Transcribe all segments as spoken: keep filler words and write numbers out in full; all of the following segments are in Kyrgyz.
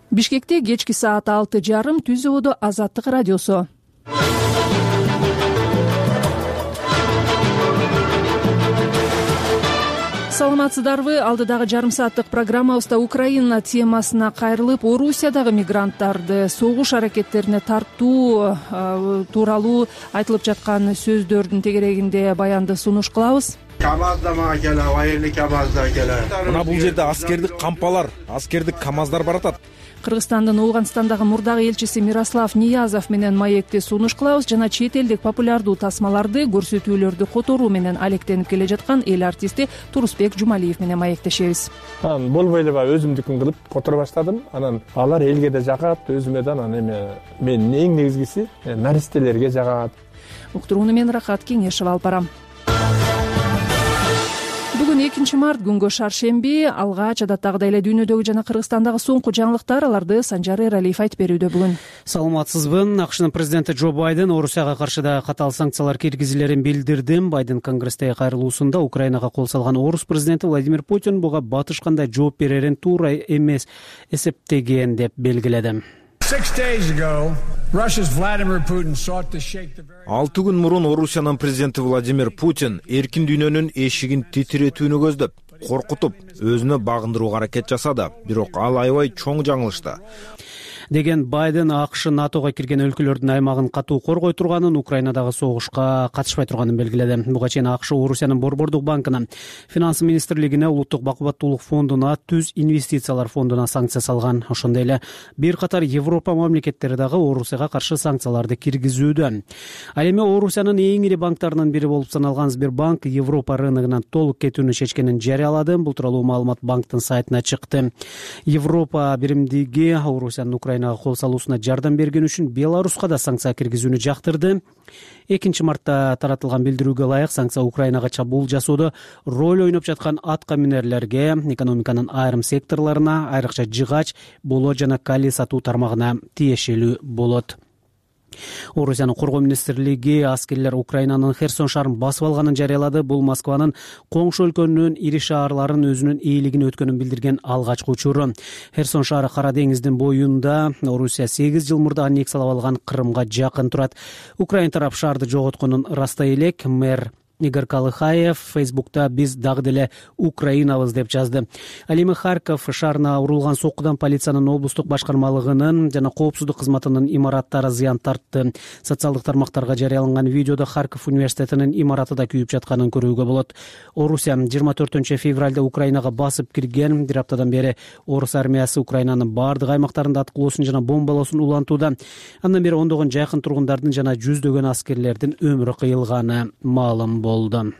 Бишкекте кечки саат алты жарым Түз ободо Азаттык радиосу. Саламатсыздарбы? Алдыдагы жарым сааттык программабызда Украина темасына кайрылып, Орусиядагы мигранттарды согуш аракеттерине тартуу тууралуу айтылып жаткан сөздөрдүн тегерегинде баянды сунуш кылабыз. КАМАЗда мага келе, военный КАМАЗда келе. Мына бул жерде аскердик кампалар, аскердик КАМАЗдар баратат. Кыргызстандын Ооганстандагы мурдагы элчиси Мирослав Ниязов менен маекти сунуш кылабыз жана чет элдик популярдуу тасмаларды, көрсөтүүлөрдү которуу менен алектенип келе жаткан эл артисти Турусбек Жумалиев менен маектешебиз. Анан болбой эле баягы өзүмдүкүн кылып которо баштадым. Анан алар элге да жагат, өзүмө да анан эме мен эң негизгиси наристелерге жагат. Уктурууну мен Рахат Кеңешева алып барам. Бүгүн экинчи март күнгө шаршемби. Алгач адаттагыдай эле дүйнөдөгү жана Кыргызстандагы соңку жаңылыктар, аларды Санжар Эралиев айтып берүүдө бүгүн. Саламатсызбы? АКШнын президенти Джо Байден Орусияга каршы да катаал санкциялар киргизилерин билдирди. Байден Конгресстеги кайрылуусунда Украинага кол салган Орус президенти Владимир Путин буга батыш кандай жооп берерин туура эмес эсептеген деп белгиледи. Алты күн мурун Орусиянын президенти Владимир Путин эркин дүйнөнүн эшигин титиретүүнү көздөп, коркутуп, өзүнө багындырууга аракет жасады. Бирок ал аябай чоң жаңылышты деген Байден АКШ НАТОго кирген өлкөлөрдүн аймагын катуу коргой турганын, Украинадагы согушка катышпай турганын белгиледи. Буга чейин АКШ Орусиянын Борбордук банкына, Финанс министрлигине, Улуттук бакубаттуулук фондуна, Түз инвестициялар фондуна санкция салган. Ошондой эле бир катар Европа мамлекеттери дагы Орусияга каршы санкцияларды киргизүүдө. Ал эми Орусиянын эң ири банктарынын бири болуп саналган Сбербанк Европа рыногунан толук кетүүнү чечкенин жарыялады. Бул тууралуу маалымат банктын сайтына чыкты. Европа биримдиги Орусиянын Украина кол салуусуна жардам берген үчүн Беларуска да санкция киргизүүнү жактырды. экинчи мартта таратылган билдирүүгө ылайык, санкция Украинага чабуул жасоодо роль ойноп жаткан атка минерлерге, экономиканын айрым секторлоруна, айрыкча жыгач, боло жана кали сатуу тармагына тиешелүү болот. Орусиянын коргоо министрлиги аскерлер Украинанын Херсон шаарын басып алганын жарыялады. Бул Москванын коңшу өлкөнүн ири шаарларын өзүнүн ээлигине өткөнүн билдирген алгачкы учуру. Херсон шаары Кара деңиздин боюнда, Орусия сегиз жыл мурда аннексиялап алган Крымга жакын турат. Украина тарап шаарды жоготконун ырастай элек. Мэр Игорь Колыхаев Фейсбукта «Биз дагы деле Украинабыз» деп жазды. Ал эми Харьков шаарына урулган соккудан полициянын облустук башкармалыгынын жана коопсуздук кызматынын имараттары зыян тартты. Социалдык тармактарга жарыяланган видеодо Харьков университетинин имараты да күйүп жатканын көрүүгө болот. Орусия жыйырма төртүнчү февралда Украинага басып кирген. Бир аптадан бери Орус армиясы Украинанын бардык аймактарында аткылоосун жана бомбалоосун улантууда. Андан бери ондогон жакын тургундардын жана жүздөгөн аскерлердин өмүрү кыйылганы маалым болду.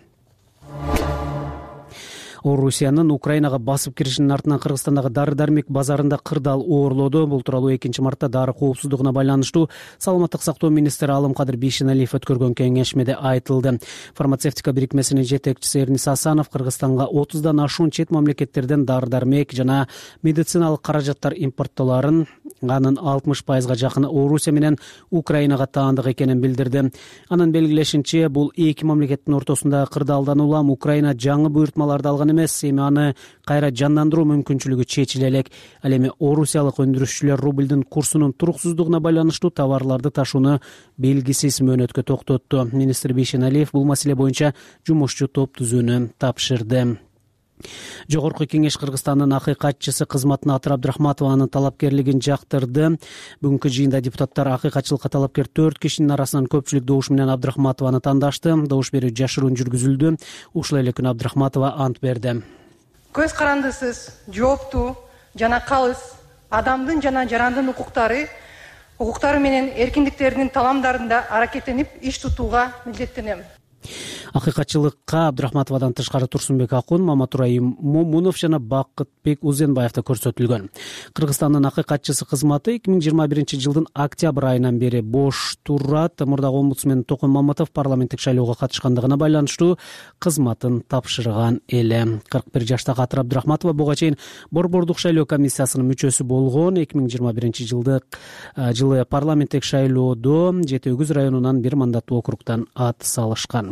Орусиянын Украинага басып киришинин артынан Кыргызстандагы дары-дармек базарында кырдаал оорлоду. Бул тууралуу экинчи мартта дары коопсуздугуна байланыштуу Саламаттык сактоо министри Алымкадыр Бейшеналиев өткөргөн кеңешмеде айтылды. Фармацевтика бирикмесинин жетекчиси Эрнис Асанов Кыргызстанга отуздан ашуун чет мамлекеттерден дары-дармек жана медициналык каражаттар импорттоолорун, анын алтымыш пайызга жакыны Орусия менен Украинага таандык экенин билдирди. Анын белгилешинче, бул эки мамлекеттин ортосундагы кырдаалдан улам Украина жаңы буйртмаларды алган эмес, эми аны кайра жандандыруу мүмкүнчүлүгү чечиле элек. Ал эми орусиялык өндүрүшчүлөр рублдун курсунун туруксуздугуна байланыштуу товарларды ташууну белгисиз мөөнөткө токтотту. Министр Бейшеналиев бул маселе боюнча жумушчу топ түзүүнү тапшырды. Жогорку кеңеш Кыргызстандын акыйкатчысы кызматына Атыр Абдрахматованын талапкерлигин жактырды. Бүгүнкү жыйында депутаттар акыйкатчылыкка талапкер төрт кишинин арасынан көпчүлүк добуш менен Абдрахматованы тандашты. Добуш берүү жашыруун жүргүзүлдү. Ушул эле күнү Абдрахматова ант берди. Көз карандысыз, жооптуу жана калыс адамдын жана жарандын укуктары, укуктары менен эркиндиктеринин таламдарында аракеттенип иш тутууга милдеттенем. Акыйкатчылыкка Абдрахматовадан тышкары Турсунбек Акун, Маматурай Момунов жана Бакытбек Узенбаев да көрсөтүлгөн. Кыргызстандын акыйкатчысы кызматы эки миң жыйырма биринчи жылдын октябрь айынан бери бош турат. Мурдагы омбудсмен Токон Маматов парламенттик шайлоого катышкандыгына байланыштуу кызматын тапшырган эле. кырк бир жаштагы Атыр Абдрахматова буга чейин Борбордук шайлоо комиссиясынын мүчөсү болгон. эки миң жыйырма биринчи жылды жылы парламенттик шайлоодо Жети Өгүз районунан бир мандаттуу округдан ат салышкан.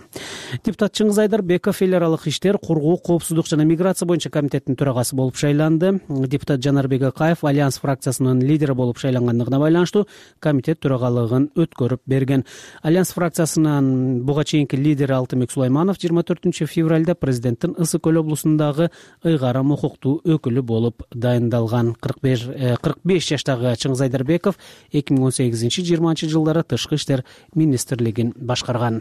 Депутат Чыңгыз Айдарбеков эл аралык иштер, кургуу, коопсуздук жана миграция боюнча комитеттин төрагасы болуп шайланды. Депутат Жанарбек Акаев Альянс фракциясынын лидери болуп шайлангандыгына байланыштуу комитет төрагалыгын өткөрүп берген. Альянс фракциясынын буга чейинки лидери Алтынбек Сулайманов жыйырма төртүнчү февралда президенттин Ысык Көл облусундагы ыйгарым укуктуу өкүлү болуп дайындалган. кырк беш жаштагы Чыңгыз Айдарбеков эки миң он сегизинчи жыйырманчы жылдары тышкы иштер министрлигин башкарган.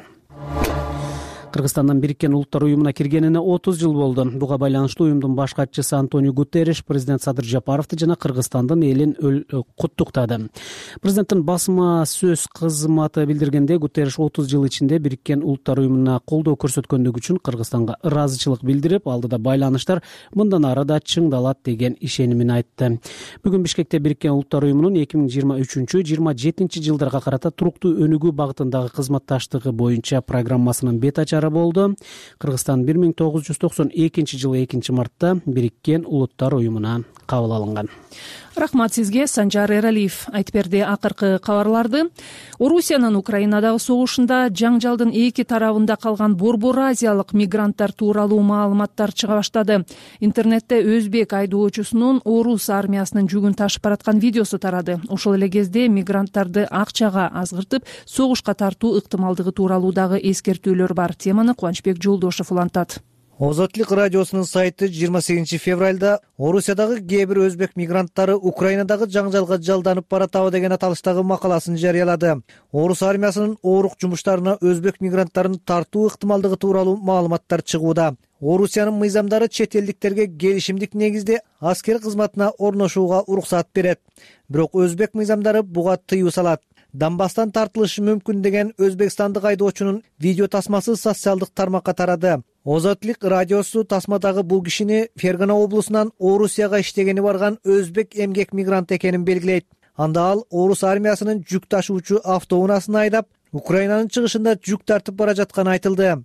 Кыргызстандан Бириккен Улуттар уюмуна киргенине отуз жыл болду. Буга байланыштуу уюмдун баш катчысы Антонио Гутерриш президент Садыр Жапаровду жана Кыргызстандын элин куттуктады. Президенттин басма сөз кызматы билдиргенде Гутерриш отуз жыл ичинде Бириккен Улуттар уюмуна колдоо көрсөткөндүгү үчүн Кыргызстанга ыраазычылык билдирип, алдыда байланыштар мындан ары да чыңдалат деген ишенимин айтты. Бүгүн Бишкекте Бириккен Улуттар уюмунун эки миң жыйырма үчүнчү жыйырма жетинчи жылдарга карата туруктуу өнүгүү багытындагы кызматташтыгы боюнча программасынын бет ачары болду. Кыргызстан бир миң тогуз жүз токсон экинчи жылы экинчи мартта Бириккен Улуттар уюмуна кабыл алынган. Рахмат сизге, Санжар Эралиев айтып берди акыркы кабарларды. Орусиянын Украинадагы согушунда жаңжалдын эки тарабында калган борбор азиялык мигранттар тууралуу маалыматтар чыга баштады. Интернетте өзбек айдоочусунун орус армиясынын жүгүн ташып бараткан видеосу тарады. Ошол эле кезде мигранттарды акчага азгыртып, согушка тартуу ыктымалдыгы тууралуу дагы эскертүүлөр бар. Теманы Кубанычбек Жолдошев улантат. Озотлук радиосунун сайты жыйырма сегизинчи февралда Орусиядагы кээ бир өзбек мигранттары Украинадагы жаңжалга жалданып баратабы деген аталыштагы макаласын жарыялады. Орус армиясынын оорук жумуштарына өзбек мигранттарын тартуу ыктымалдыгы тууралуу маалыматтар чыгууда. Орусиянын мыйзамдары чет элдиктерге келишимдик негизде аскер кызматына орношууга уруксат берет. Бирок өзбек мыйзамдары буга тыюу салат. Донбасстан тартылышы мүмкүн деген өзбекстандык айдоочунун видео тасмасы социалдык тармакка тарады. Озотлук радиосу тасмадагы бул кишини Фергана облусунан Орусияга иштегени барган өзбек эмгек мигрант экенин белгилейт. Анда ал орус армиясынын жүк ташуучу автоунаасын айдап, Украинанын чыгышында жүк тартып бара жатканы айтылды.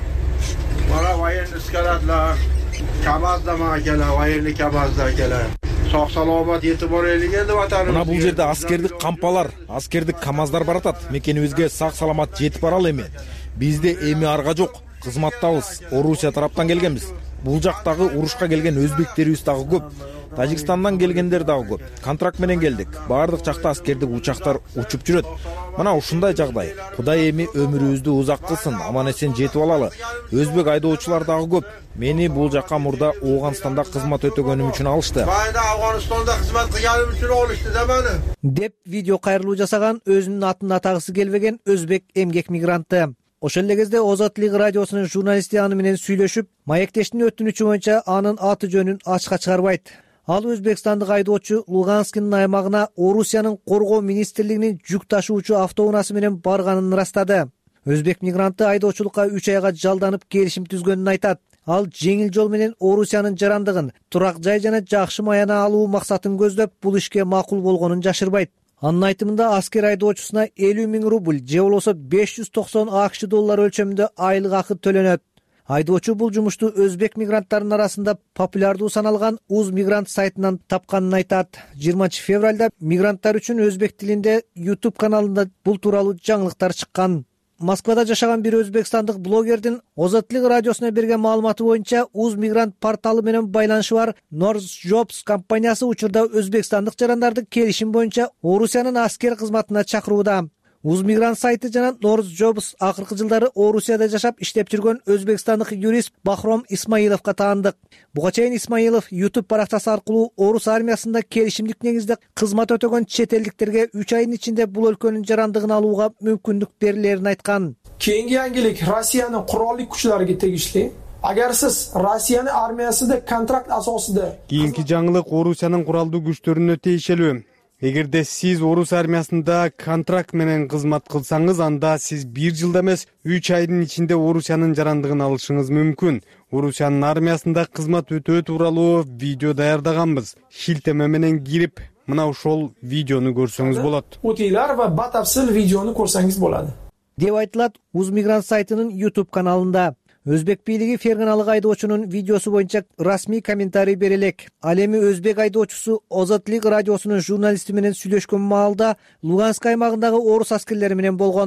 Bana военный скаладlar, Kamazda makela, военный Kamazda kela. Sog' salomat yetib boraylik endi vatanimizga. Мына бул жерде аскердик кампалар, аскердик камаздар баратат. Мекенибизге сак саламат жетип баралы эми. Бизде эми арга жок. Кызматтабыз. Орусия тараптан келгенбиз. Бул жактагы урушка келген өзбектерибиз дагы көп. Тажикстандан келгендер дагы көп. Контракт менен келдик. Баардык жакта аскердик учактар учуп жүрөт. Мына ушундай жагдай. Кудай эми өмүрүбүздү узак кылсын, аман эсен жетип алалы. Өзбек айдоочулар дагы көп. Мени бул жакка мурда Ооганстанда кызмат өтөгөнүм үчүн алышты. Bayda Afg'onistonda xizmat qilganim uchun olishdi da meni. Деп видео кайрылуу жасаган өзүнүн атын атагысы келбеген өзбек эмгек мигранты. Ошол эле кезде Озотлук радиосунун журналисти аны менен сүйлөшүп, маектештин өтүнүчү боюнча анын аты жөнүн ачыкка чыгарбайт. Ал өзбекстандык айдоочу Луганскинин аймагына Орусиянын коргоо министрлигинин жүк ташуучу автоунаасы менен барганын ырастады. Өзбек мигранты айдоочулукка үч айга жалданып келишим түзгөнүн айтат. Ал жеңил жол менен Орусиянын жарандыгын, турак жай жана жакшы маяна алуу максатын көздөп, бул ишке макул болгонун жашырбайт. Анын айтымында аскер айдоочусуна элүү миң рубль же болбосо беш жүз токсон акш доллар өлчөмүндө айлык акы төлөнөт. Айдоочу бул жумушту өзбек мигранттарынын арасында популярдуу саналган Уз мигрант сайтынан тапканын айтат. жыйырманчы февралда мигранттар үчүн өзбек тилинде YouTube каналында бул тууралуу жаңылыктар чыккан. Москвада жашаган бир өзбекстандык блогердин Озотлук радиосуна берген маалыматы боюнча Уз мигрант порталы менен байланышы бар North Jobs компаниясы учурда өзбекстандык жарандарды келишим боюнча Орусиянын аскер кызматына чакырууда. Уз мигрант сайты жана North Jobs акыркы жылдары Орусияда жашап иштеп жүргөн өзбекстандык юрист Бахром Исмаиловго таандык. Буга чейин Исмаилов YouTube баракчасы аркылуу орус армиясында келишимдик негизде кызмат өтөгөн чет элдиктерге үч айдын ичинде бул өлкөнүн жарандыгын алууга мүмкүндүк берилерин айткан. Keyingi yangilik Rossiyaning qurolli kuchlariga tegishli. Agar siz Rossiyaning armiyasida kontrakt asosida Keyingi жаңылык Орусиянын куралдуу күчтөрүнө тийишелүү. Эгерде сиз орус армиясында контракт менен кызмат кылсаңыз, анда сиз бир жылда эмес, үч айдын ичинде Орусиянын жарандыгын алышыңыз мүмкүн. Орусиянын армиясында кызмат өтөө тууралуу видео даярдаганбыз. Шилтеме менен кирип, мына ошол видеону көрсөңүз болот. O'tinglar va batafsil videoni ko'rsangiz bo'ladi. Деп айтылат Уз мигрант сайтынын YouTube каналында. Өзбек бийлиги Ферганалык айдоочунун видеосу боюнча расмий комментарий берелек. Ал эми өзбек айдоочусу Озотлук радиосунун журналисти менен сүйлөшкөн маалда Луганск аймагындагы орус аскерлери менен болгон.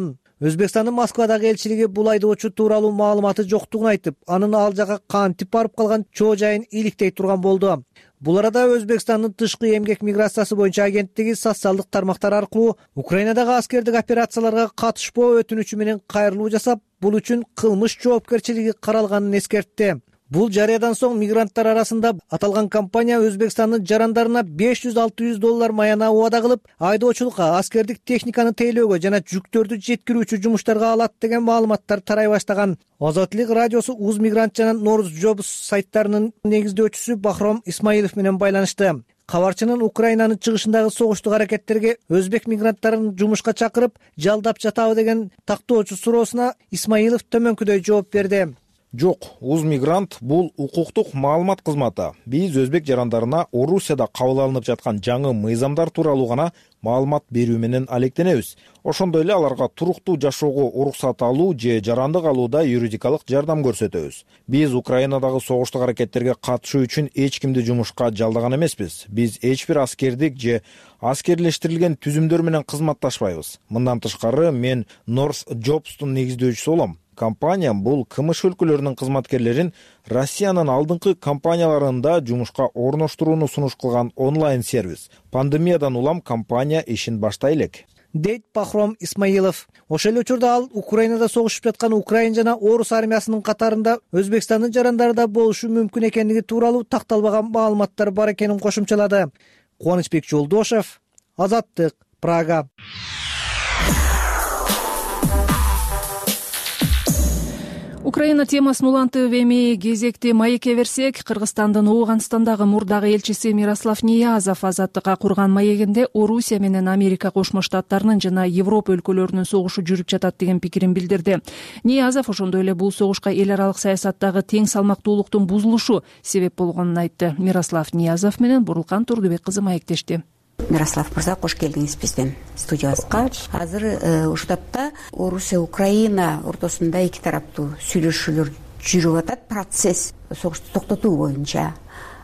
Өзбекстандын Москвадагы элчилиги бул айдоочу тууралуу маалыматы жоктугун айтып, анын ал жака кантип барып калган чоо жайын иликтей турган болду. Бул арада Өзбекстандын тышкы эмгек миграциясы боюнча агенттиги социалдык тармактар аркылуу Украинадагы аскердик операцияларга катышпоо өтүнүчү менен кайрылуу жасап, бул үчүн кылмыш жоопкерчилиги каралганын эскертти. Бул жарыядан соң мигранттар арасында аталган компания Өзбекстандын жарандарына беш жүз алты жүз доллар маяна убада кылып, айдоочулукка, аскердик техниканы тейлөөгө жана жүктөрдү жеткирүүчү жумуштарга алат деген маалыматтар тарай баштаган. Азаттык радиосу Уз мигрант жана Норус Jobs сайттарынын негиздөөчүсү Бахром Исмаилов менен байланышты. Кабарчынын Украинанын чыгышындагы согуштук аракеттерге өзбек мигранттарын жумушка чакырып, жалдап жатабы деген тактоочу суроосуна Исмаилов төмөнкүдөй жооп берди. Жок, Уз мигрант бул укуктук маалымат кызматы. Биз өзбек жарандарына Орусияда кабыл алынып жаткан жаңы мыйзамдар тууралуу гана маалымат берүү менен алектенебиз. Ошондой эле аларга туруктуу жашоого уруксат алуу же жарандык алууда юридикалык жардам көрсөтөбүз. Биз Украинадагы согуштук аракеттерге катышуу үчүн эч кимди жумушка жалдаган эмеспиз. Биз эч бир аскердик же аскерлештирилген түзүмдөр менен кызматташпайбыз. Мындан тышкары мен Норс Jobs'тун негиздөөчүсү болом. Компания бул КМШ өлкөлөрүнүн кызматкерлерин Россиянын алдыңкы компанияларында жумушка орноштурууну сунуш кылган онлайн сервис. Пандемиядан улам компания ишин баштай элек, дейт Бахром Исмаилов. Ошол эле учурда ал Украинада согушуп жаткан Украин жана Орус армиясынын катарында Өзбекстандын жарандары да болушу мүмкүн экендиги тууралуу такталбаган маалыматтар бар экенин кошумчалады. Кубанычбек Жолдошев, Азаттык, Прага. Украина темасын улантып эми кезекти маекке берсек, Кыргызстандын Ооганстандагы мурдагы элчиси Мирослав Ниязов Азаттыкка курган маегинде Орусия менен Америка Кошмо Штаттарынын жана Европа өлкөлөрүнүн согушу жүрүп жатат деген пикирин билдирди. Ниязов ошондой эле бул согушка эл аралык саясаттагы тең салмактуулуктун бузулушу себеп болгонун айтты. Мирослав Ниязов менен Бурулкан Турдубек кызы маектешти. Мирослав мырза, кош келдиңиз биздин студиябызга. Азыр ушул тапта Орусия Украина ортосунда эки тараптуу сүйлөшүүлөр жүрүп атат. Процесс согушту токтотуу боюнча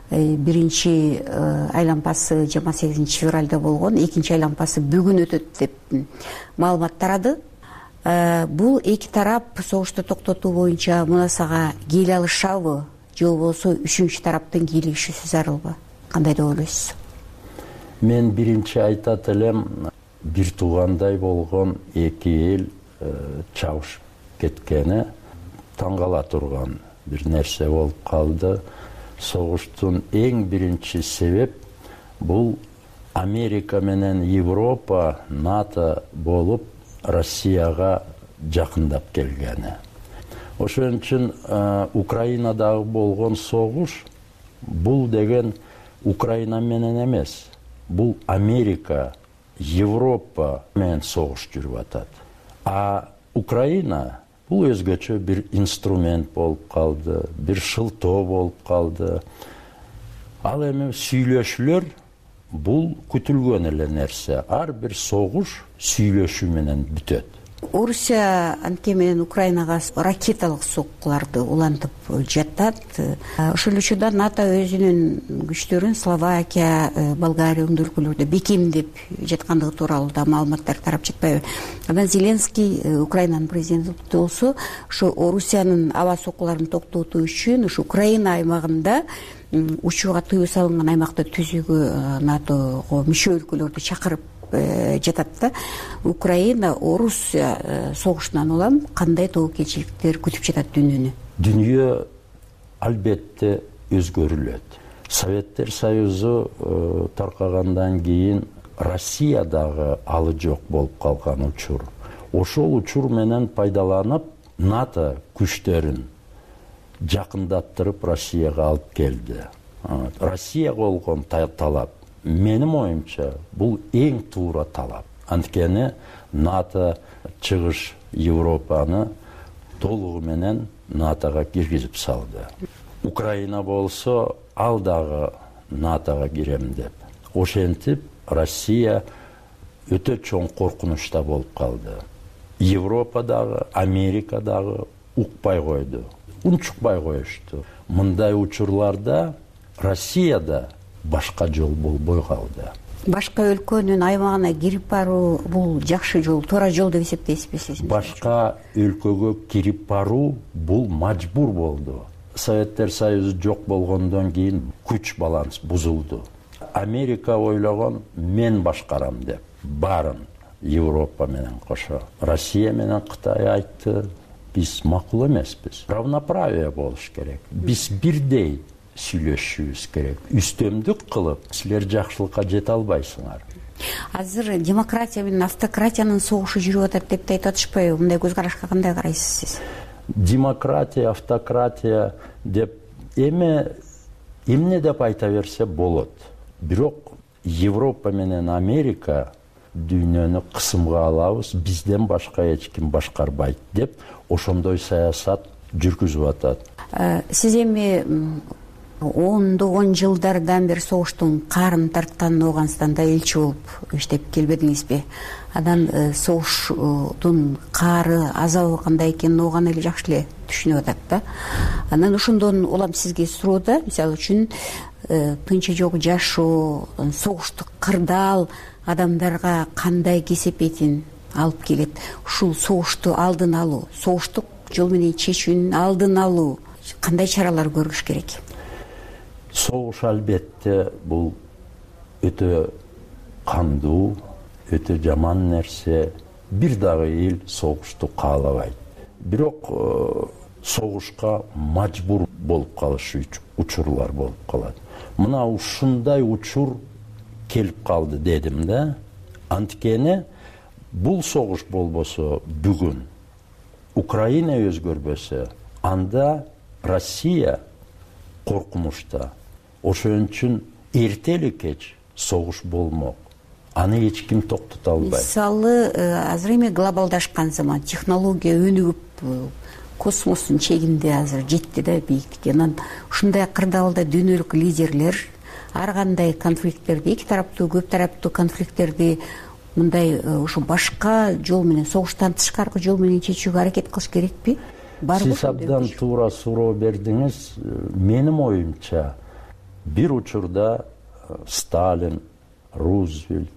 биринчи айланпасы жыйырма сегизинчи февралда болгон, экинчи айланпасы бүгүн өтөт деп маалымат тарады. Бул эки тарап согушту токтотуу боюнча мунасага келе алышабы, же болбосо үчүнчү тараптын кийлигиши зарылбы? Кандай деп ойлойсуз? Мен биринчи айтат элем, бир туугандай болгон эки эл чабышып кеткени таң кала турган бир нерсе болуп калды. Согуштун эң биринчи себеп бул Америка менен Европа, НАТО болуп Россияга жакындап келгени. Ошон үчүн Украинадагы болгон согуш бул деген Украина менен эмес. Бул Америка, Европа менен согуш жүрүп атат. А Украина бул өзгөчө бир инструмент болуп калды, бир шылтоо болуп калды. Ал эми сүйлөшүүлөр бул күтүлгөн эле нерсе. Ар бир согуш сүйлөшүү менен бүтөт. Орусия анткени менен Украинага ракеталык соккуларды улантып жатат. Ошол учурда НАТО өзүнүн күчтөрүн Словакия, Болгария өлкөлөрдө бекемдеп жаткандыгы тууралуу да маалыматтар тарап жатпайбы? Анан Зеленский, Украинанын президенти болсо, ошо Орусиянын аба соккуларын токтотуу үчүн ушу Украина аймагында учууга тыюу салынган аймакты түзүүгө натого мүчө өлкөлөрдү чакырып жатат да. Украина, Орусия согушунан улам кандай тобокелчиликтер күтүп жатат дүйнөнү? Дүйнө албетте өзгөрүлөт. Советтер Союзу таркагандан кийин Россиядагы алы жок болуп калган учур. Ошол учур менен пайдаланып НАТО күчтөрүн жакындаттырып Россияга алып келди. Россия болгон талап, менин оюмча, бул эң туура талап. Анткени НАТО чыгыш Европаны толугу менен натога киргизип салды. Украина болсо ал дагы натога кирем деп. Ошентип Россия өтө чоң коркунучта болуп калды. Европа дагы, Америка дагы укпай койду. Унчукпай коюшту. Мындай учурларда Россияда башка жол болбой калды. башка өлкөнүн аймагына кирип баруу бул жакшы жол, туура жол деп эсептейсизби сиз? Башка өлкөгө кирип баруу бул мажбур болду. Советтер Союзу жок болгондон кийин күч баланс бузулду. Америка ойлогон мен башкарам деп баарын Европа менен кошо. Россия менен Кытай айтты, биз макул эмеспиз. Равноправие болуш керек. Биз бирдей сүйлөшүшүбүз керек. Үстөмдүк кылып, силер жакшылыкка жете албайсыңар. Азыр демократия менен автократиянын согушу жүрүп атат деп айтып атышпайбы? Мындай көз карашка кандай карайсыз сиз? Демократия, автократия деп эме эмне деп айта берсе болот. Бирок Европа менен Америка дүйнөнү кысымга алабыз, бизден башка эч ким башкарбайт деп ошондой саясат жүргүзүп атат. Сиз эми ондогон жылдардан бери согуштун каарын тартканын Ооганстанда элчи болуп иштеп келбедиңизби? Анан согуштун каары, азабы кандай экенин Ооган эле жакшы эле түшүнүп атат да. Анан ошондон улам сизге суроода, мисалы үчүн тынчы жок жашоо, согуштук кырдаал адамдарга кандай кесепетин алып келет? Ушул согушту алдын алуу, согуштук жол менен чечүүнүн алдын алуу кандай чаралар көрүлүш керек? Согуш албетте бул өтө кандуу, өтө жаман нерсе. Бир дагы эл согушту каалабайт. Бирок согушка мажбур болуп калыш учурлар болуп калат. Мына ушундай учур келип калды дедим да. Анткени бул согуш болбосо бүгүн Украина өзгөрбөсө, анда Россия коркунучта. Ошон үчүн эрте эле кеч согуш болмок. Аны эч ким токтото албайт. Мисалы, азыр эми глобалдашкан заман, технология өнүгүп, космостун чегинде азыр жетти да бийикке. Анан ушундай кырдаалда дүйнөлүк лидерлер ар кандай конфликттерди, эки тараптуу, көп тараптуу конфликттерди мындай ушу башка жол менен, согуштан тышкаркы жол менен чечүүгө аракет кылыш керекпи? Сиз абдан туура суроо бердиңиз. Менин оюмча, бир учурда Сталин, Рузвельт,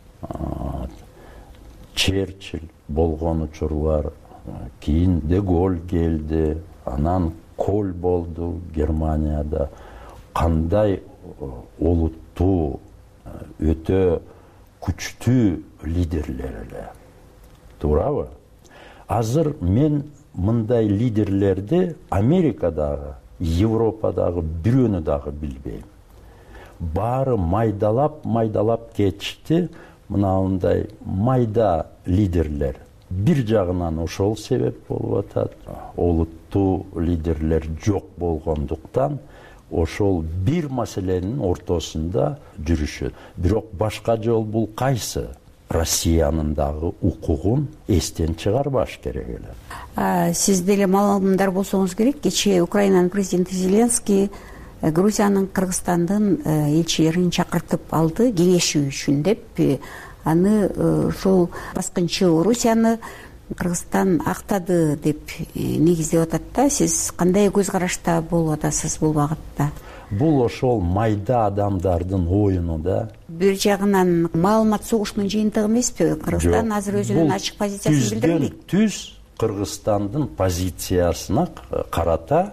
Черчилль болгон учурлар, кийин Де Голь келди, анан Коль болду Германияда. Кандай олуттуу, өтө күчтүү лидерлер эле. Туурабы? Азыр мен мындай лидерлерди Америкадагы, Европадагы бирөөнү дагы билбейм. Баары майдалап, майдалап кетишти. Мынандай майда лидерлер. Бир жагынан ошол себеп болуп атат. Олуттуу лидерлер жок болгондуктан ошол бир маселенин ортосунда жүрүшөт. Бирок башка жол бул кайсы? Россиянын дагы укугун эстен чыгарбаш керек эле. Сиз деле маалымдар болсоңуз керек, кечээ Украинанын президенти Зеленский Грузиянын, Кыргызстандын элчилерин чакыртып алды кеңешүү үчүн деп. Аны ушул баскынчы Орусияны Кыргызстан актады деп негиздеп атат да. Сиз кандай көз карашта болуп атасыз бул багытта? Бул ошол майда адамдардын оюну да. Бир жагынан маалымат согушунун жыйынтыгы эмеспи? Кыргызстан азыр өзүнүн ачык позициясын билдирди. Түз Кыргызстандын позициясына карата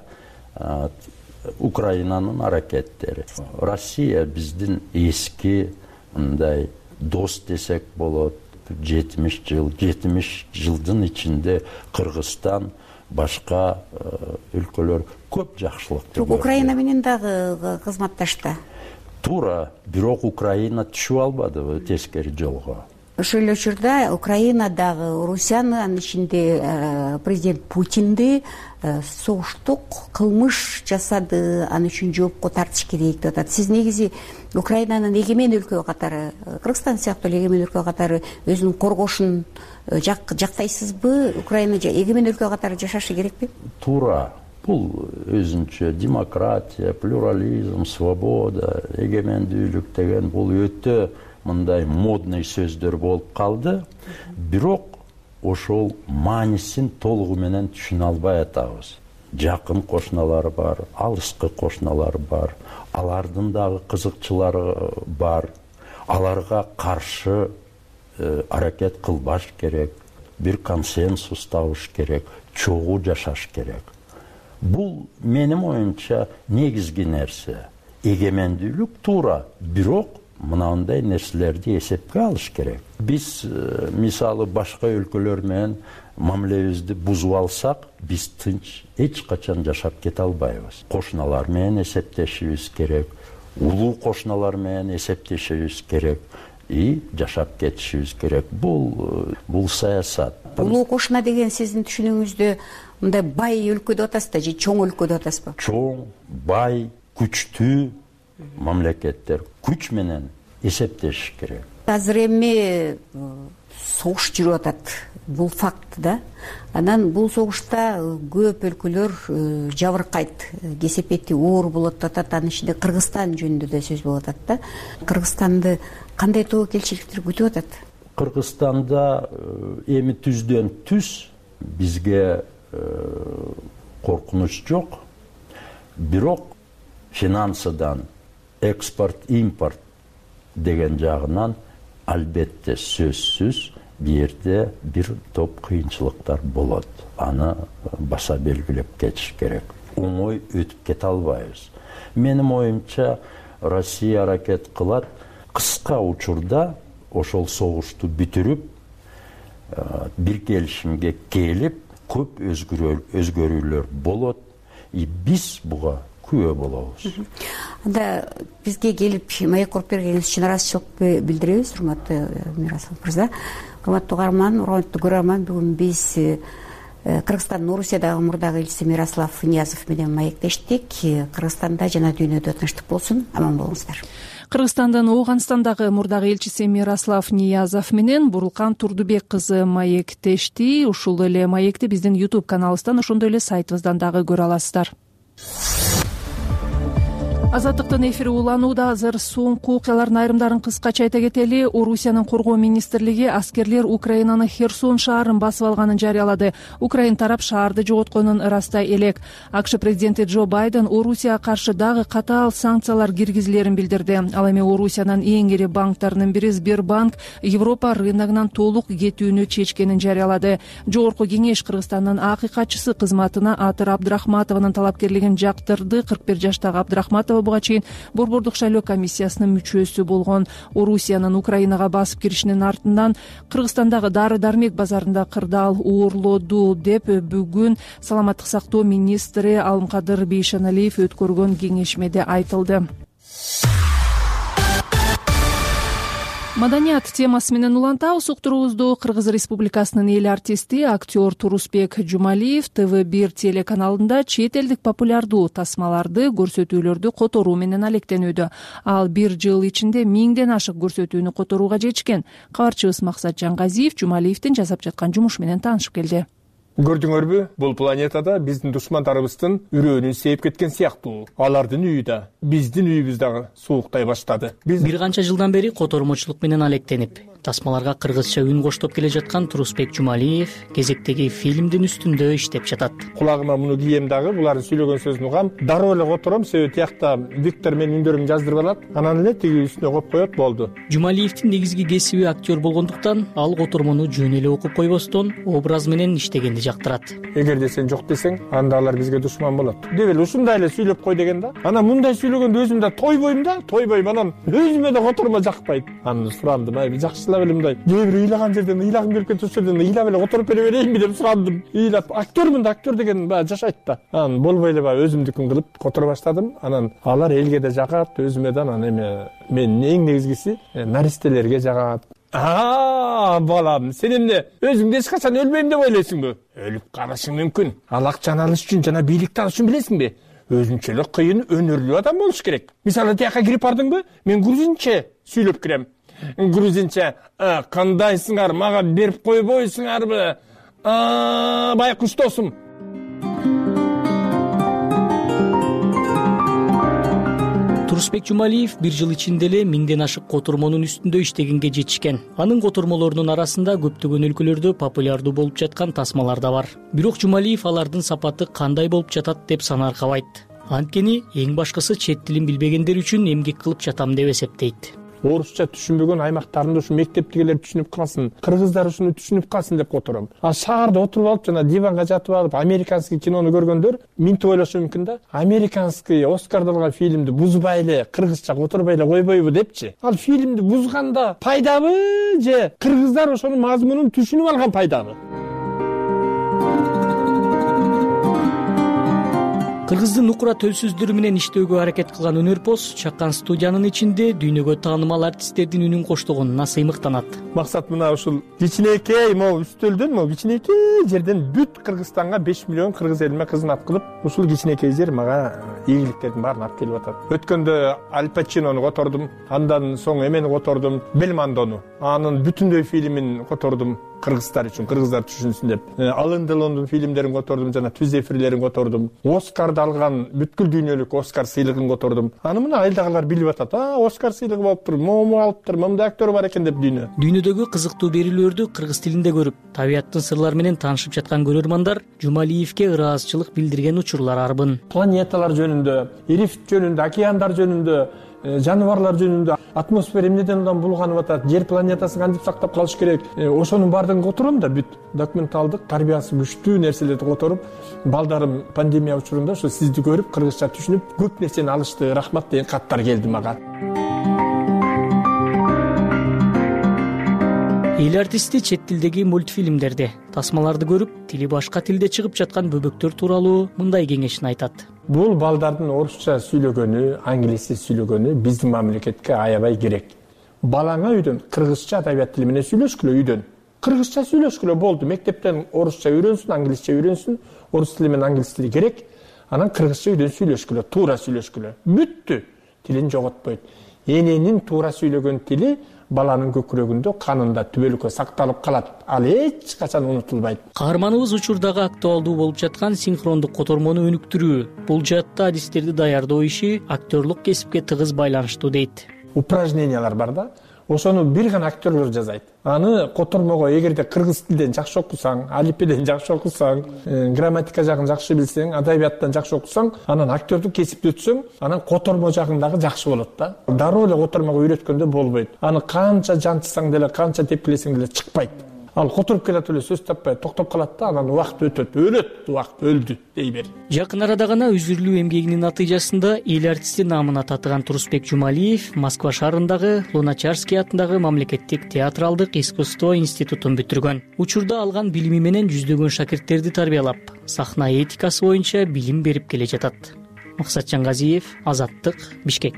Украинанын аракеттери. Россия биздин эски мындай дос десек болот. жетимиш жыл, жетимиш жылдын ичинде Кыргызстан, башка өлкөлөр көп жакшылыкты көрдү. Украина менен дагы кызматташты. Туура, бирок Украина түшүп албадыбы тескери жолго. Ошол эле учурда Украина дагы Орусияны, анын ичинде президент Путинди согуштук кылмыш жасады, аны үчүн жоопко тартыш керек деп атат. Сиз негизи Украинанын эгемен өлкө катары, Кыргызстан сыяктуу эгемен өлкө катары өзүнүн коргошун жактайсызбы? Украина эгемен өлкө катары жашашы керекпи? Туура. Бул өзүнчө демократия, плюрализм, свобода, эгемендүүлүк деген бул өтө мындай модный сөздөр болуп калды. Бирок ошол маанисин толугу менен түшүнө албай атабыз. Жакын кошуналар бар, алыскы кошуналар бар, алардын дагы кызыкчылары бар. аларга каршы аракет кылбаш керек, бир консенсус табыш керек, чогуу жашаш керек. Бул менин оюмча негизги нерсе. Эгемендүүлүк туура, бирок мынандай нерселерди эсепке алыш керек. Биз мисалы башка өлкөлөр менен мамилебизди бузуп алсак, биз тынч эч качан жашап кете албайбыз. Кошуналар менен эсептешибиз керек, улуу кошуналар менен эсептешибиз керек и жашап кетишибиз керек. Бул бул саясат. Улуу кошуна деген сиздин түшүнүгүңүздө мындай бай өлкө деп атасыз да же чоң өлкө деп атасызбы? Чоң, бай, күчтүү мамлекеттер күч менен эсептешиш керек. Азыр эми согуш жүрүп атат. Бул факт да. Анан бул согушта көп өлкөлөр жабыркайт, кесепети оор болот атат. Анын ичинде Кыргызстан жөнүндө да сөз болуп атат да. Кыргызстанды кандай тобокелчиликтер күтүп атат? Кыргызстанда эми түздөн түз бизге коркунуч жок. Бирок финансыдан, экспорт, импорт деген жагынан албетте сөзсүз бу жерде бир топ кыйынчылыктар болот. Аны баса белгилеп кетиш керек. Оңой өтүп кете албайбыз. Менин оюмча Россия аракет кылат кыска учурда ошол согушту бүтүрүп, бир келишимге келип, көп өзгөрүүлөр болот. И биз буга күбө болобуз. Анда бизге келип маек куруп бергениңиз үчүн ыраазычылык билдиребиз, урматтуу Мирослав мырза. Урматтуу угарман, урматтуу көрөрман, бүгүн биз Кыргызстандын Орусиядагы мурдагы элчиси Мирослав Ниязов менен маектештик. Кыргызстанда жана дүйнөдө тынчтык болсун, аман болуңуздар. Кыргызстандын Ооганстандагы мурдагы элчиси Мирослав Ниязов менен Бурулкан Турдубек кызы маектешти. Ушул эле маекти биздин YouTube каналыбыздан, ошондой эле сайтыбыздан дагы көрө аласыздар. Азаттыктын эфири уланууда. Азыр соңку окуялардын айрымдарын кыскача айта кетели. Орусиянын коргоо министрлиги аскерлер Украинанын Херсон шаарын басып алганын жарыялады. Украин тарап шаарды жоготконун ырастай элек. АКШ президенти Джо Байден Орусияга каршы дагы катаал санкциялар киргизилерин билдирди. Ал эми Орусиянын эң ири банктарынын бири Сбербанк Европа рыногунан толук кетүүнү чечкенин жарыялады. Жогорку кеңеш Кыргызстандын акыйкатчысы кызматына Атыр Абдрахматованын талапкерлигин жактырды. кырк бир жаштагы Абдрахматова буга чейин Борбордук шайлоо комиссиясынын мүчөсү болгон. Орусиянын Украинага басып киришинин артынан Кыргызстандагы дары дармек базарында кырдаал оорлоду деп бүгүн саламаттык сактоо министри Алымкадыр Бейшеналиев өткөргөн кеңешмеде айтылды. Маданият темасы менен улантабыз. Уктуруубузду Кыргыз Республикасынын эл артисти, актер Турусбек Жумалиев Т В бир телеканалында чет элдик популярдуу тасмаларды, көрсөтүүлөрдү которуу менен алектенүүдө. Ал бир жыл ичинде миңден ашык көрсөтүүнү которууга жетишкен. Кабарчыбыз Максат Жангазиев Жумалиевдин жасап жаткан жумушу менен таанышып келди. Көрдүңөрбү, бул планетада биздин душмандарыбыздын үрөөнүн сээп кеткен сыяктуу. Алардын үйү да, биздин үйүбүз дагы сууктай баштады. Биз бир канча жылдан бери котормочулук менен алектенип, тасмаларга кыргызча үн коштоп келе жаткан Турусбек Жумалиев кезектеги фильмдин үстүндө иштеп жатат. Кулагыма муну кийем дагы, булардын сүйлөгөн сөзүн угам. Дароо эле котором, себеби тиякта диктор менин үндөрүмдү жаздырып алат. Анан эле тиги үстүнө коюп коет, болду. Жумалиевдин негизги кесиби актер болгондуктан, ал котормону жөн эле окуп койбостон, образ менен иштегенди жактырат. Эгерде сен жок десең, анда алар бизге душман болот. Деп эле ушундай эле сүйлөп кой деген да. Анан мындай сүйлөгөндө өзүм да тойбойм да, тойбойм. Анан өзүмө да котормо жакпайт. Анан сурандым, ай жакшылап эле мындай. Кээ бир ыйлаган жерден, ыйлагым келип кеткен жерден ыйлап эле которуп бере берейинби деп сурандым. Ыйлап, актёрмун да, актер деген баягы жашайт да. Анан болбой эле баягы өзүмдүкүн кылып которо баштадым. Анан алар элге да жагат, өзүмө да. Анан эми мен эң негизгиси наристелерге жагат. Аа, балам, сен эмне өзүңдү эч качан өлбөйм деп ойлойсуңбу? Өлүп калышың мүмкүн. Ал акчаны алыш үчүн жана бийликти алыш үчүн билесиңби? Өзүнчө эле кыйын, өнөрлүү адам болуш керек. Мисалы, тияка кирип бардыңбы? Мен грузинче сүйлөп кирем. Грузинче, кандайсыңар, мага берип койбойсуңарбы? Аа, байкуш досум. Турусбек Жумалиев бир жыл ичинде эле миңден ашык котормонун үстүндө иштегенге жетишкен. Анын котормолорунун арасында көптөгөн өлкөлөрдө популярдуу болуп жаткан тасмалар да бар. Бирок Жумалиев алардын сапаты кандай болуп жатат деп санаркабайт. Анткени эң башкысы чет тилин билбегендер үчүн эмгек кылып жатам деп эсептейт. орусча түшүнбөгөн аймактарында ушу мектептегилер түшүнүп калсын, кыргыздар ушуну түшүнүп калсын деп котором. А шаарда отуруп алып жана диванга жатып алып американский кинону көргөндөр минтип ойлошу мүмкүн да. Американский Оскарды алган фильмди бузбай эле кыргызча которбой эле койбойбу депчи. Ал фильмди бузганда пайдабы же кыргыздар ошонун мазмунун түшүнүп алган пайдабы? Кыргыздын нукура төл сөздөрү менен иштөөгө аракет кылган өнөрпоз чакан студиянын ичинде дүйнөгө таанымал артисттердин үнүн коштогонуна сыймыктанат. Максат мына ушул кичинекей могу үстөлдөн могу кичинекей жерден бүт Кыргызстанга беш миллион кыргыз элиме кызмат кылып, ушул кичинекей жер мага ийгиликтердин баарын алып келип атат. Өткөндө Аль Пачинону котордум, андан соң эмени котордум, Бельмондону. Анын бүтүндөй фильмин котордум. Кыргыздар үчүн, кыргыздар түшүнсүн деп. Алын Делондун фильмдерин котордум жана Түз эфирлерин котордум. Оскарды алган бүткүл дүйнөлүк Оскар сыйлыгын котордум. Аны мына айылдагылар билип атат. А, Оскар сыйлыгы болуптур, могу алыптыр, мындай актер бар экен деп дүйнө. Дүйнөдөгү кызыктуу берүүлөрдү кыргыз тилинде көрүп, табияттын сырлары менен таанышып жаткан көрөрмандар Жумалиевке ыраазычылык билдирген учурлар арбын. Планеталар жөнүндө, рифт жөнүндө, океандар жөнүндө, жаныбарлар жөнүндө, атмосфера эмнеден улам булганып атат, жер планетасын кантип сактап калыш керек, ошонун баардыгын котором да бүт документалдык тарбиясы күчтүү нерселерди которуп, балдарым пандемия учурунда ошо сизди көрүп, кыргызча түшүнүп, көп нерсени алышты, рахмат деген каттар келди мага. Эл артисти чет тилдеги мультфильмдерди, тасмаларды көрүп, тили башка тилде чыгып жаткан бөбөктөр тууралуу мындай кеңешин айтат. Бул балдардын орусча сүйлөгөнү, англисче сүйлөгөнү биздин мамлекетке аябай керек. Балаңа үйдөн кыргызча адабият тили менен сүйлөшкүлө үйдөн. Кыргызча сүйлөшкүлө болду. Мектептен орусча үйрөнсүн, англисче үйрөнсүн, орус тили менен англис тили керек. Анан кыргызча үйдөн сүйлөшкүлө, туура сүйлөшкүлө. Бүттү. Тилин жоготпойт. Эненин туура сүйлөгөн тили баланын көкүрөгүндө, канында түбөлүккө сакталып калат. Ал эч качан унутулбайт. Каарманыбыз учурдагы актуалдуу болуп жаткан синхрондук котормону өнүктүрүү. Бул жаатта адистерди даярдоо иши актерлук кесипке тыгыз байланыштуу дейт. Упражнениялар бар да. Ошону бир гана актерлор жазайт. Аны котормого эгерде кыргыз тилден жакшы окусаң, алифбеден жакшы окусаң, грамматика жагын жакшы билсең, адабияттан жакшы окусаң, анан актердук кесипти өтсөң, анан котормо жагын дагы жакшы болот да. Дароо эле котормого үйрөткөндө болбойт. Аны канча жантысаң деле, канча тепкилесең деле чыкпайт. Ал которуп келет эле сөз таппай токтоп калат да, анан убакыт өтөт, өлөт, убакыт өлдү дей бер. Жакын арада гана үзүрлүү эмгегинин натыйжасында эл артисти наамына татыган Турусбек Жумалиев Москва шаарындагы Луначарский атындагы мамлекеттик театралдык искусство институтун бүтүргөн. Учурда алган билими менен жүздөгөн шакирттерди тарбиялап, сахна этикасы боюнча билим берип келе жатат. Максатжан Газиев, Азаттык, Бишкек.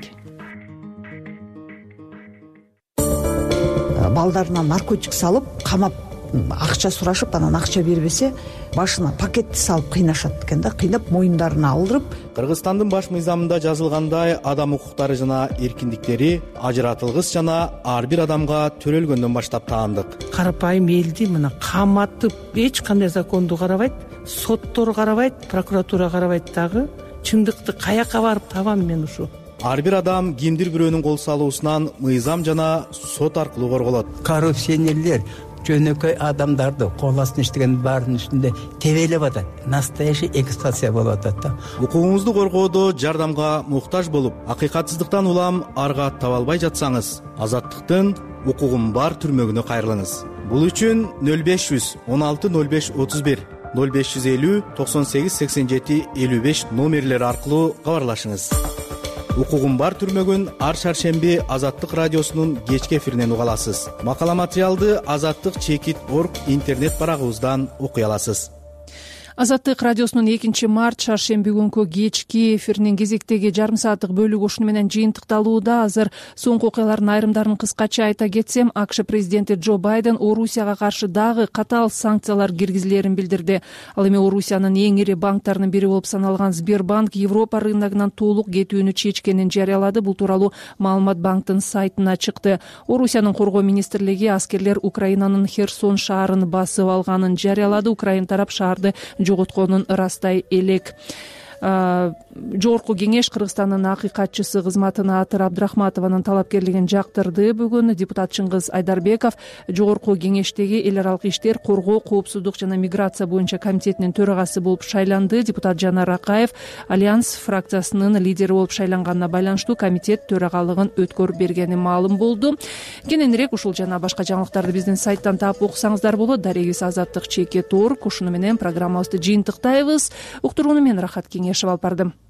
Балдарынан наркотик салып, камап, акча сурашып, анан акча бербесе, башына пакетти салып кыйнашат экен да, кыйнап моюндарына алдырып. Кыргызстандын баш мыйзамында жазылгандай, адам укуктары жана эркиндиктери ажыратылгыс жана ар бир адамга төрөлгөндөн баштап таандык. Карапайым элди мына каматып, эч кандай законду карабайт, соттор карабайт, прокуратура карабайт дагы. Чындыкты каяка барып табам мен ушу? Ар бир адам кимдир бирөөнүн кол салуусунан мыйзам жана сот аркылуу корголот. Коррупционерлер жөнөкөй адамдарды кол астына иштеген баардын үстүндө тебелеп атат. Настоящий эксплуатация болуп атат да. Укугуңузду коргоодо жардамга муктаж болуп, акыйкатсыздыктан улам арга таба албай жатсаңыз, Азаттыктын укугум бар түрмөгүнө кайрылыңыз. Бул үчүн нөл беш жүз он алты нөл беш отуз бир, нөл беш жүз элүү токсон сегиз сексен жети элүү беш номерлери аркылуу кабарлашыңыз. Укугум бар түрмөгүн ар шаршемби Азаттык радиосунун кечки эфиринен уга аласыз. Макала материалды азаттык чекит точка орг интернет барагыбыздан окуй аласыз. Азаттык радиосунун экинчи март шаршемби күнкү кечки эфиринин кезектеги жарым сааттык бөлүгү ушуну менен жыйынтыкталууда. Азыр соңку окуялардын айрымдарын кыскача айта кетсем, АКШ президенти Джо Байден Орусияга каршы дагы катаал санкциялар киргизилерин билдирди. Ал эми Орусиянын эң ири банктарынын бири болуп саналган Сбербанк Европа рыногунан толук кетүүнү чечкенин жарыялады. Бул тууралуу маалымат банктын сайтына чыкты. Орусиянын коргоо министрлиги аскерлер Украинанын Херсон шаарын басып алганын жарыялады. Украин тарап шаарды жоготконун ырастай элек. жогорку кеңеш Кыргызстандын акыйкатчысы кызматына Атыр Абдрахматованын талапкерлигин жактырды. Бүгүн депутат Чыңгыз Айдарбеков жогорку кеңештеги эл аралык иштер, коргоо, коопсуздук жана миграция боюнча комитетинин төрагасы болуп шайланды. Депутат Жанар Акаев Альянс фракциясынын лидери болуп шайланганына байланыштуу комитет төрагалыгын өткөрүп бергени маалым болду. Кененирээк ушул жана башка жаңылыктарды биздин сайттан таап окусаңыздар болот. Дарегиз Азаттык Чекет Орг. Ушуну менен программабызды жыйынтыктайбыз. Уктурууну мен Рахат Кеңешев алып бардым.